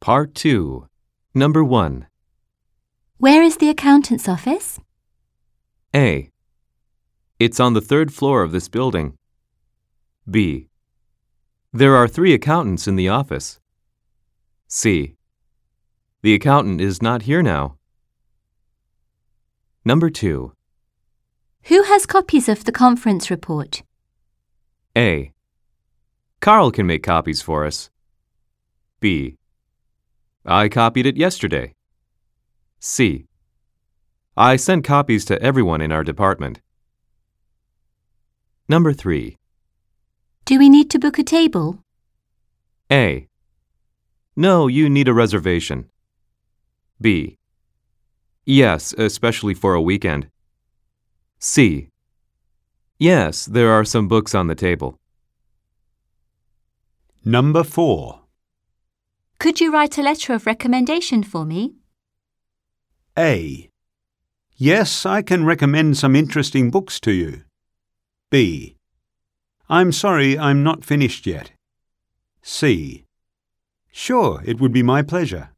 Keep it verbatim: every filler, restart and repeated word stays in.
Part two. Number one. Where is the accountant's office? A. It's on the third floor of this building. B. There are three accountants in the office. C. The accountant is not here now. Number two. Who has copies of the conference report? A. Carl can make copies for us. B. I copied it yesterday. C. I sent copies to everyone in our department. Number three. Do we need to book a table? A. No, you need a reservation. B. Yes, especially for a weekend. C. Yes, there are some books on the table. Number four. Could you write a letter of recommendation for me? A. Yes, I can recommend some interesting books to you. B. I'm sorry, I'm not finished yet. C. Sure, it would be my pleasure.